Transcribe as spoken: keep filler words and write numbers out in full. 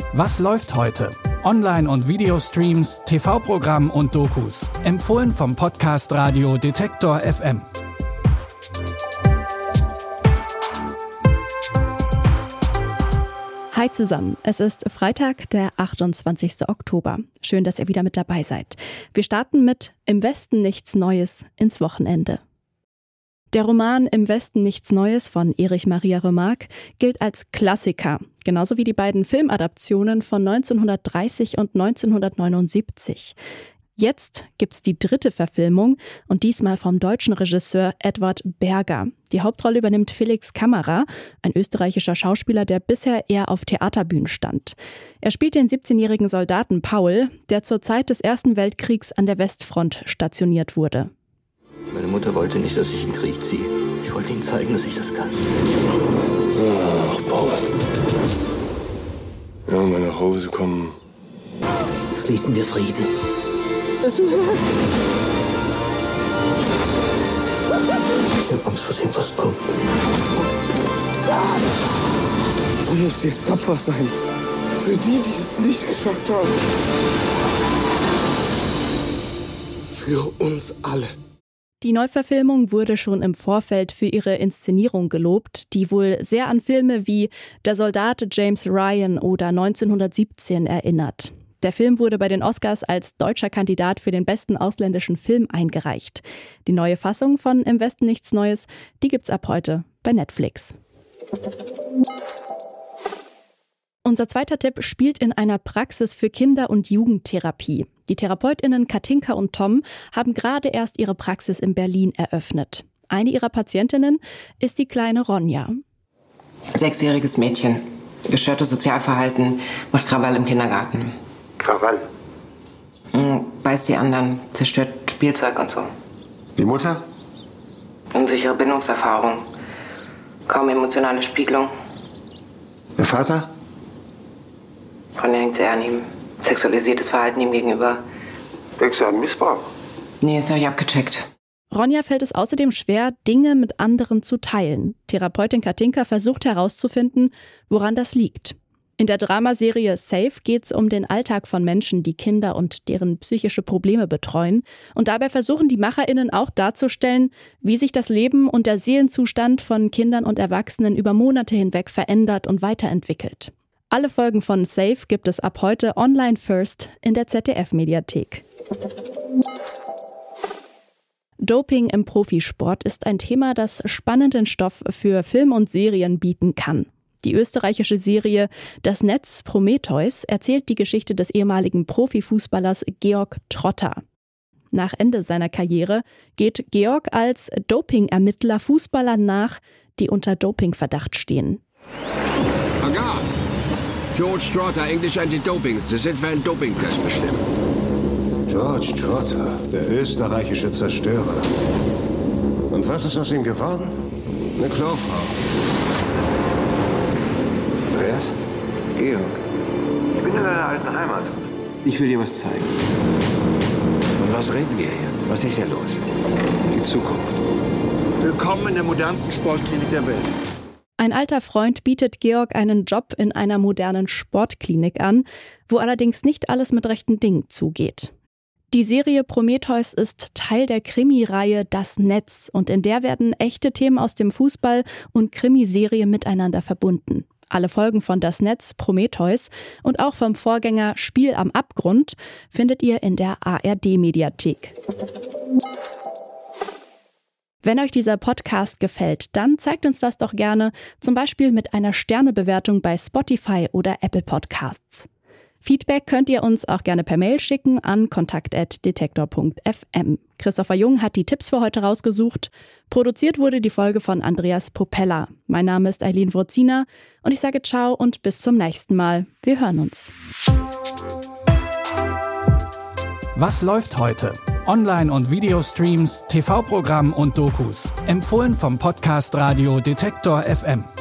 Was läuft heute? Online- und Videostreams, T V-Programm und Dokus. Empfohlen vom Podcast Radio Detektor F M. Hi zusammen, es ist Freitag, der achtundzwanzigsten Oktober. Schön, dass ihr wieder mit dabei seid. Wir starten mit Im Westen nichts Neues ins Wochenende. Der Roman Im Westen nichts Neues von Erich Maria Remarque gilt als Klassiker, genauso wie die beiden Filmadaptionen von neunzehnhundertdreißig und neunzehnhundertneunundsiebzig. Jetzt gibt's die dritte Verfilmung und diesmal vom deutschen Regisseur Edward Berger. Die Hauptrolle übernimmt Felix Kammerer, ein österreichischer Schauspieler, der bisher eher auf Theaterbühnen stand. Er spielt den siebzehnjährigen Soldaten Paul, der zur Zeit des Ersten Weltkriegs an der Westfront stationiert wurde. Meine Mutter wollte nicht, dass ich in den Krieg ziehe. Ich wollte ihnen zeigen, dass ich das kann. Ach, Paul. Ja, wenn wir nach Hause kommen. Schließen wir Frieden. Es ist wahr. Ich habe Angst vor dem, was kommt. Du musst jetzt tapfer sein. Für die, die es nicht geschafft haben. Für uns alle. Die Neuverfilmung wurde schon im Vorfeld für ihre Inszenierung gelobt, die wohl sehr an Filme wie Der Soldat James Ryan oder neunzehnhundertsiebzehn erinnert. Der Film wurde bei den Oscars als deutscher Kandidat für den besten ausländischen Film eingereicht. Die neue Fassung von Im Westen nichts Neues, die gibt's ab heute bei Netflix. Unser zweiter Tipp spielt in einer Praxis für Kinder- und Jugendtherapie. Die TherapeutInnen Katinka und Tom haben gerade erst ihre Praxis in Berlin eröffnet. Eine ihrer Patientinnen ist die kleine Ronja. Sechsjähriges Mädchen, gestörtes Sozialverhalten, macht Krawall im Kindergarten. Krawall? Beißt die anderen, zerstört Spielzeug und so. Die Mutter? Unsichere Bindungserfahrung, kaum emotionale Spiegelung. Der Vater? Von der hängt sehr an ihm. Sexualisiertes Verhalten ihm gegenüber. Sexualmissbrauch? Nee, das habe ich abgecheckt. Ronja fällt es außerdem schwer, Dinge mit anderen zu teilen. Therapeutin Katinka versucht herauszufinden, woran das liegt. In der Dramaserie Safe geht es um den Alltag von Menschen, die Kinder und deren psychische Probleme betreuen. Und dabei versuchen die MacherInnen auch darzustellen, wie sich das Leben und der Seelenzustand von Kindern und Erwachsenen über Monate hinweg verändert und weiterentwickelt. Alle Folgen von Safe gibt es ab heute online first in der Z D F-Mediathek. Doping im Profisport ist ein Thema, das spannenden Stoff für Film und Serien bieten kann. Die österreichische Serie Das Netz Prometheus erzählt die Geschichte des ehemaligen Profifußballers Georg Trotter. Nach Ende seiner Karriere geht Georg als Doping-Ermittler Fußballern nach, die unter Dopingverdacht stehen. Agar! George Trotter, Englisch Anti-Doping. Sie sind für einen Dopingtest bestimmt. George Trotter, der österreichische Zerstörer. Und was ist aus ihm geworden? Eine Klofrau. Andreas? Georg? Ich bin in deiner alten Heimat. Ich will dir was zeigen. Und was reden wir hier? Was ist hier los? Die Zukunft. Willkommen in der modernsten Sportklinik der Welt. Ein alter Freund bietet Georg einen Job in einer modernen Sportklinik an, wo allerdings nicht alles mit rechten Dingen zugeht. Die Serie Prometheus ist Teil der Krimireihe Das Netz und in der werden echte Themen aus dem Fußball und Krimiserie miteinander verbunden. Alle Folgen von Das Netz Prometheus und auch vom Vorgänger Spiel am Abgrund findet ihr in der A R D-Mediathek. Wenn euch dieser Podcast gefällt, dann zeigt uns das doch gerne, zum Beispiel mit einer Sternebewertung bei Spotify oder Apple Podcasts. Feedback könnt ihr uns auch gerne per Mail schicken an kontakt at detektor punkt f m. Christopher Jung hat die Tipps für heute rausgesucht. Produziert wurde die Folge von Andreas Propeller. Mein Name ist Eileen Wurzina und ich sage ciao und bis zum nächsten Mal. Wir hören uns. Was läuft heute? Online- und Videostreams, T V-Programm und Dokus. Empfohlen vom Podcast Radio Detektor F M.